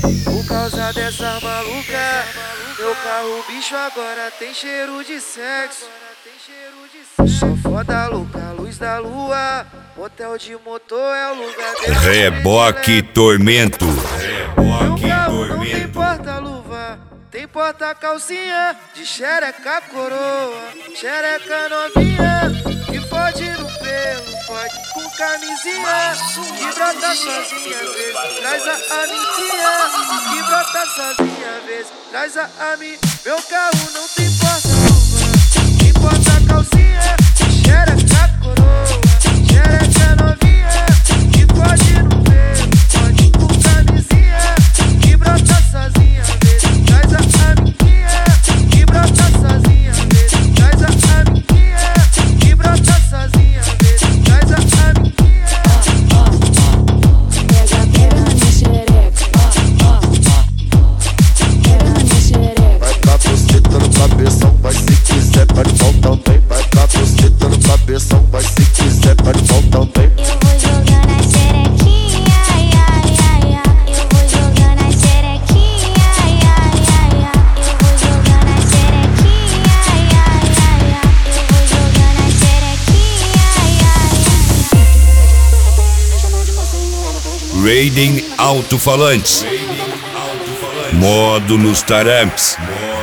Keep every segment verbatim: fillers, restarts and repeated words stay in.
Por causa dessa maluca, meu carro bicho agora tem cheiro de sexo. Sou foda louca, luz da lua, motel de motor é o lugar dela. Reboque Tormento. Meu carro não tem porta-luva, tem porta-calcinha de xereca coroa, xereca novinha, que fode no pelo, fode com camisinha, que brota sozinha, às vezes traz a amiguinha, que brota sozinha, às vezes traz a ami. Meu carro não tem porta-luva, tem porta-calcinha de xereca coroa, xereca novinha, que fode no pelo, fode com camisinha, que brota sozinha, às vezes traz a amiguinha, que brota sozinha, às vezes traz a amiguinha, que brota sozinha, às vezes traz a amiguinha. Pega, pega na minha xereca. Pega na minha xereca. Vai pra você, tá no cabeção, vai se quiser, pode voltar também. Vai pra você, tá no cabeção, vai se quiser, pode voltar também. Eu vou jogando a xerequinha, ai, ai, ai, ai. Eu vou jogando a xerequinha, ai, ai, ai, ai. Eu vou jogando a xerequinha, ai, ai, ai, ai. Eu vou jogando a xerequinha, ai, ai, ai. Raiding Alto-Falantes. Modo nos tarampes.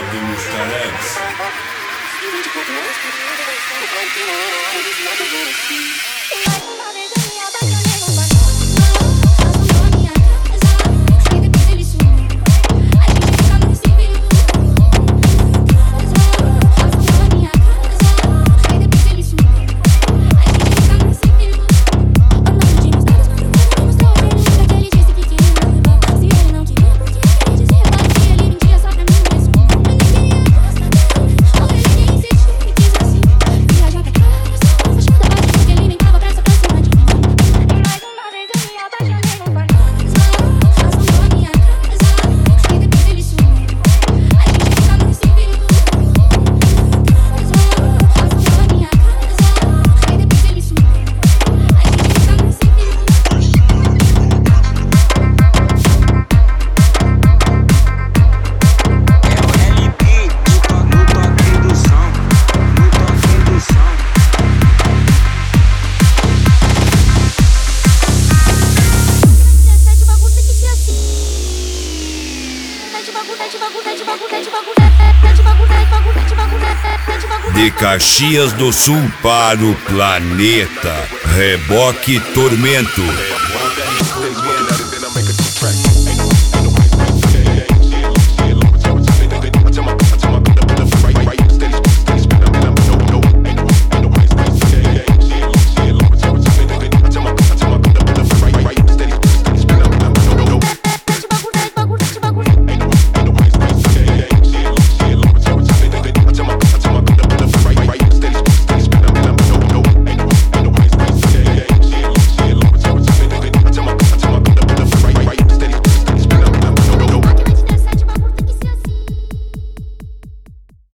De Caxias do Sul para o planeta. Reboque Tormento.